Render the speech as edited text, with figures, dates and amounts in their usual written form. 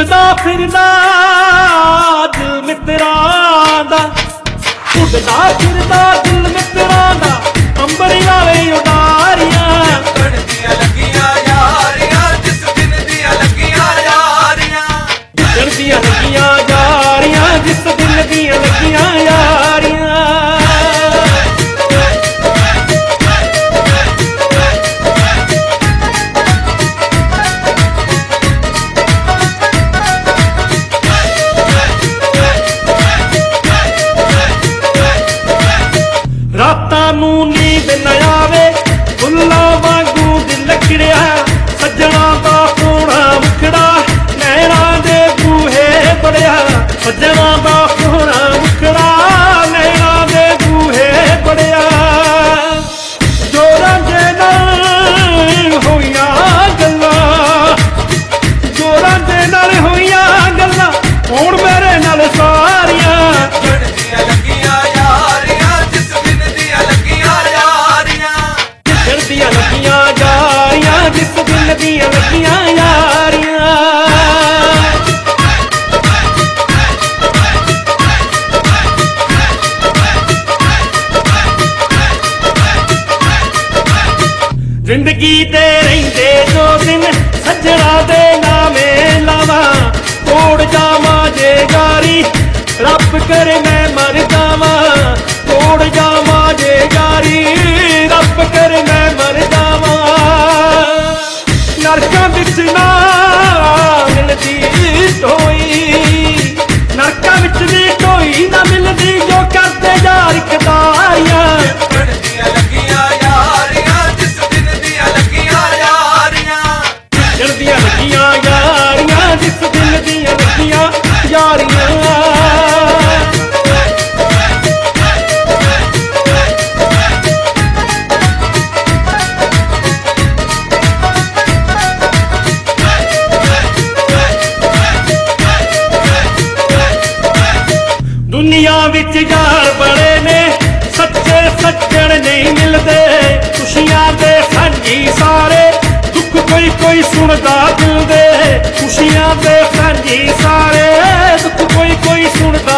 ਉੱਡਦਾ ਫਿਰਦਾ ਦਿਲ ਮਿੱਤਰਾਂ ਦਾ, ਉੱਡਦਾ ਫਿਰਦਾ ਦਿਲ ਮਿੱਤਰਾਂ ਦਾ, ਅੰਬਰੀ ਵਾਲੇ ਉਡਾਰੀਆਂ ਬਣਦੀਆਂ ਲੱਗੀਆਂ ਯਾਰੀਆਂ, ਜਿਸ ਦਿਨ ਦੀਆਂ ਲੱਗੀਆਂ ਯਾਰੀਆਂ, ਜਿੱਦਣ ਦੀਆਂ ਲੱਗੀਆਂ ਯਾਰੀਆਂ, ਜਿਸ ਦਿਨ ਦੀਆਂ ਲੱਗੀਆਂ ਯਾਰੀਆਂ। ਰਾਤਾਂ ਨੂੰ ਨੀਂਦ ਨਾ ਆਵੇ, ਫੁੱਲਾਂ ਵਾਂਗੂ ਦਿਲ ਲੱਕੜਿਆ, ਸੱਜਣਾ ਦਾ ਸੋਹਣਾ ਮੁਖੜਾ ਨੈਣਾਂ ਦੇ ਬੂਹੇ ਬੜਿਆ, ਸੱਜਣਾ ਦਾ ਸੋਹਣਾ ਮੁਖੜਾ ਨੈਣਾਂ ਦੇ ਬੂਹੇ ਬੜਿਆ। ਜੋਰਾਂ ਦੇ ਨਾਲ ਹੋਈਆਂ ਗੱਲਾਂ, ਜੋਰਾਂ ਦੇ ਨਾਲ ਹੋਈਆਂ ਗੱਲਾਂ, ਹੁਣ ਮੇਰੇ ਨਾਲ ਸਾਰੀਆਂ ਬਣਦੀਆਂ ਲੱਗੀਆਂ ਯਾਰੀਆਂ, ਜਿਸ ਦਿਨ ਦੀਆਂ ਲੱਗੀਆਂ ਯਾਰੀਆਂ, ਜਿੱਦਣ ਦੀਆਂ ਲੱਗੀਆਂ ਯਾਰੀਆਂ, ਜਿਸ ਦਿਨ ਦੀਆਂ ਲੱਗੀਆਂ ਯਾਰੀਆਂ। ਜ਼ਿੰਦਗੀ ਦੇ ਰਹਿੰਦੇ ਜੋ ਦਿਨ ਸੱਜਣਾ ਦੇ ਨਾਮੇ ਲਾਵਾਂ, ਤੋੜ ਜਾਵਾਂ ਜੇ ਯਾਰੀ, ਰੱਬ ਕਰੇ ਮੈਂ ਮਰ ਜਾਵਾਂ, ਤੋੜ ਜਾਵਾਂ ਜੇ ਯਾਰੀ, ਰੱਬ ਕਰੇ ਮੈਂ ਮਰ ਜਾਵਾਂ। ਨਰਕਾਂ ਵਿੱਚ ਨਾ ਮਿਲਦੀ ਢੋਈ, ਨਰਕਾਂ ਵਿੱਚ ਵੀ ਢੋਈ ਨਾ ਮਿਲਦੀ, ਜੋ ਕਰਦੇ ਯਾਰ ਕਤਾਰੀਆਂ ਬਣਦੀਆਂ ਲੱਗੀਆਂ ਯਾਰੀਆਂ, ਜਿਸ ਦਿਨ ਦੀਆਂ ਲੱਗੀਆਂ ਯਾਰੀਆਂ, ਜਿੱਦਣ ਦੀਆਂ ਲੱਗੀਆਂ ਯਾਰੀਆਂ, ਜਿਸ ਦਿਨ ਦੀਆਂ ਲੱਗੀਆਂ ਯਾਰੀਆਂ। ਦੁਨੀਆ ਵਿੱਚ ਯਾਰ ਬੜੇ ਨੇ, ਸੱਚੇ ਸੱਜਣ ਨਹੀਂ ਮਿਲਦੇ, ਖੁਸ਼ੀਆਂ ਦੇ ਸਾਂਝੀ ਸਾਰੇ, ਦੁੱਖ ਕੋਈ ਕੋਈ ਸੁਣਦਾ ਦਿਲ ਦੇ, ਖੁਸ਼ੀਆਂ ਦੇ ਸਾਂਝੀ ਸਾਰੇ, ਦੁੱਖ ਕੋਈ ਕੋਈ ਸੁਣਦਾ